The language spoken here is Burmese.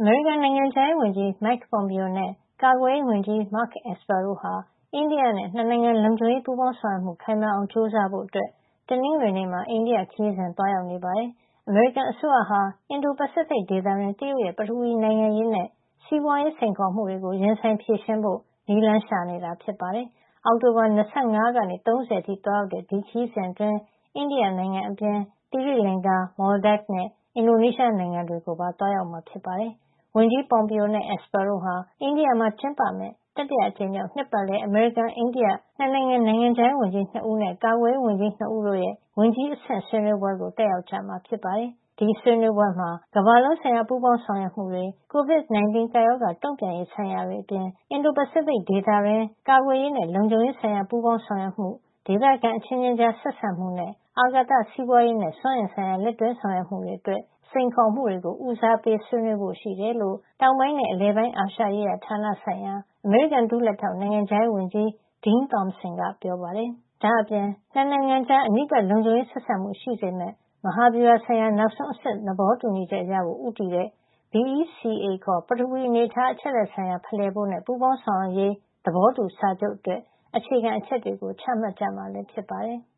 အမေရိကန်နိုင်ငံခြားရေးဝန်ကြီး Mike Pompeo နဲ့ ကာကွယ်ရေးဝန်ကြီး Mark Esper တို့ဟာ အိန္ဒိယနဲ့ နှစ်နိုင်ငံလုံခြုံရေးပူးပေါင်းဆောင်ရွက်မှု ခိုင်မာအောင် ကြိုးစားဖို့ တနင်္ဂနွေနေ့မှာ အိန္ဒိယခရီးစဉ် သွားရောက်နေပါတယ်။ အမေရိကန်အစိုးရဟာ အင်ဒို-ပစိဖိတ်ဒေသတွင်း တရုတ်ရဲ့ ပထဝီနိုင်ငံရေးနဲ့ စီးပွားရေးစိန်ခေါ်မှုတွေကို ရင်ဆိုင်ဖြေရှင်းဖို့ နည်းလမ်းရှာနေတာ ဖြစ်ပါတယ်။ အောက်တိုဘာ ၂၅ ကနေ ၃၀ အထိ သွားရောက်တဲ့ ဒီခရီးစဉ်အတွင်း အိန္ဒိယနိုင်ငံအပြင် သီရိလင်္ကာ၊ Maldives နဲ့ အင်ဒိုနီးရှားနိုင်ငံတွေကိုပါ သွားရောက်မှာ ဖြစ်ပါတယ်။ ဝန်ကြီး Pompeo နဲ့ Esper တို့ဟာ အိန္ဒိယမှာကျင်းပမယ့် တတိယအကြိမ်မြောက် နှစ်ပတ်လည် အမေရိကန်-အိန္ဒိယ နှစ်နိုင်ငံ နိုင်ငံခြားရေးဝန်ကြီး ၂ ဦးနဲ့ ကာကွယ်ရေးဝန်ကြီး ၂ ဦးတို့ရဲ့ ဝန်ကြီးအဆင့် ဆွေးနွေးပွဲကို တက်ရောက်ကြမှာ ဖြစ်ပါတယ်။ ဒီဆွေးနွေးပွဲမှာ ကမ္ဘာလုံးဆိုင်ရာ ပူးပေါင်းဆောင်ရွက်မှုတွေ၊ COVID-19 ကပ်ရောဂါ တုံ့ပြန်ရေးဆိုင်ရာတွေအပြင် အင်ဒို-ပစိဖိတ်ဒေသတွင်း ကာကွယ်ရေးနဲ့ လုံခြုံရေးဆိုင်ရာ ပူးပေါင်းဆောင်ရွက်မှု၊ ဒေသခံအချင်းချင်းကြား ဆက်ဆံမှုနဲ့ အာကာသ၊ စီးပွားရေးနဲ့ စွမ်းအင်ဆိုင်ရာ လက်တွဲဆောင်ရွက်မှုတွေအတွက် စိန်ခေါ်မှုတွေကို ဦးစားပေးဆွေးနွေးဖို့ ရှိတယ်လို့ တောင်ပိုင်းနဲ့ အလယ်ပိုင်းအာရှရေးရာဌာနဆိုင်ရာ အမေရိကန် ဒုလက်ထောက် နိုင်ငံခြားရေးဝန်ကြီး Dean Thompson ကပြောပါတယ်။ ဒါ့အပြင် နှစ်နိုင်ငံကြား အနီးကပ်လုံခြုံရေးဆက်ဆံမှု ရှိစေမယ့် မဟာဗျူဟာဆိုင်ရာ နောက်ဆုံးအဆင့် သဘောတူညီချက်ရဖို့ ဦးတည်တဲ့ BECA ခေါ် ပထဝီအနေထား အချက်အလက်ဆိုင်ရာ ဖလှယ်ဖို့နဲ့ ပူးပေါင်းဆောင်ရွက်ရေး သဘောတူစာချုပ်အတွက် အခြေခံအချက်တွေ ချမှတ်ကြမှာ ဖြစ်ပါတယ်။